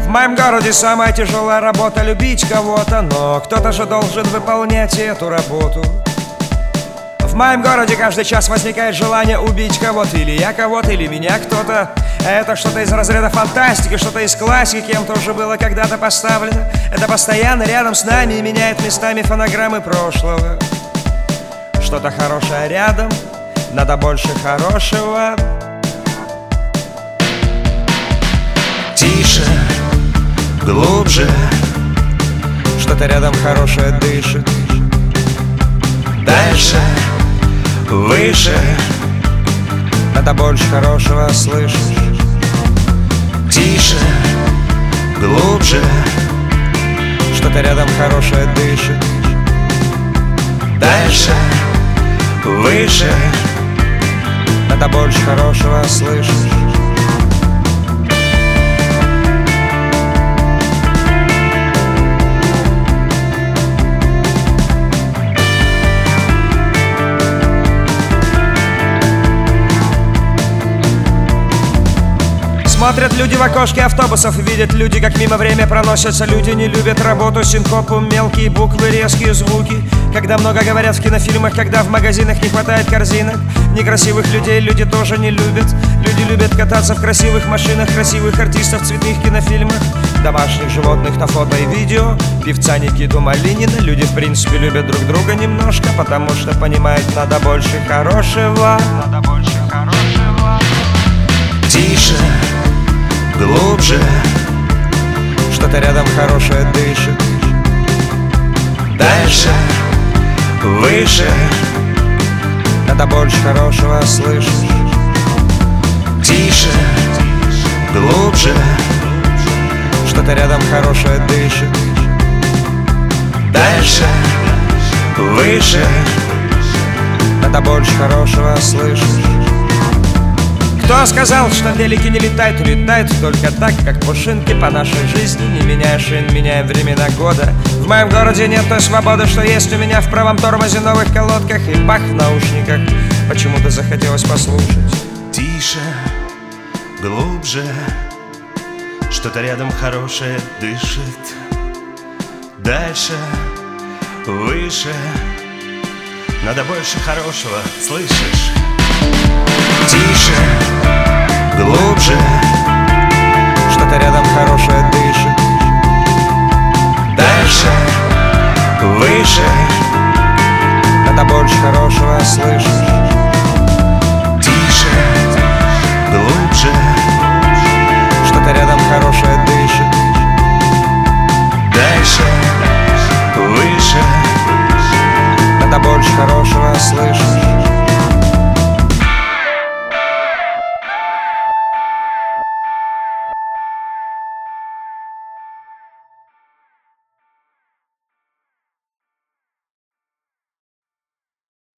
моем городе самая тяжелая работа — любить кого-то, но кто-то же должен выполнять эту работу. В моем городе каждый час возникает желание убить кого-то. Или я кого-то, или меня кто-то. Это что-то из разряда фантастики, что-то из классики, кем тоже было когда-то поставлено. Это постоянно рядом с нами и меняет местами фонограммы прошлого. Что-то хорошее рядом, надо больше хорошего. Тише, глубже, что-то рядом хорошее дышит. дальше, выше, надо больше хорошего слышать. тише, глубже, что-то рядом хорошее дышит. дальше, выше, надо больше хорошего слышать. Смотрят люди в окошке автобусов и видят люди, как мимо время проносятся. Люди не любят работу, синкопу, мелкие буквы, резкие звуки. Когда много говорят в кинофильмах, когда в магазинах не хватает корзинок. Некрасивых людей люди тоже не любят. Люди любят кататься в красивых машинах, красивых артистов в цветных кинофильмах, домашних животных на фото и видео, певца Никиту Малинина. Люди в принципе любят друг друга немножко, потому что понимают, надо больше хорошего. Надо больше хорошего. тише, глубже, что-то рядом хорошее дышит. дальше, выше, надо больше хорошего слышать. тише, глубже, что-то рядом хорошее дышит. дальше, выше, надо больше хорошего слышать. Кто сказал, что велики не летают? Летают только так, как пушинки по нашей жизни. Не меняя шин, меняем времена года. В моем городе нет той свободы, что есть у меня в правом тормозе, новых колодках и бах в наушниках. Почему-то захотелось послушать. тише, глубже, что-то рядом хорошее дышит. Дальше, выше, надо больше хорошего, слышишь? Тише, глубже, что-то рядом хорошее дышит. дальше, выше, надо больше хорошего слышать. тише, глубже, что-то рядом хорошее дышит. дальше, выше, надо больше хорошего слышать.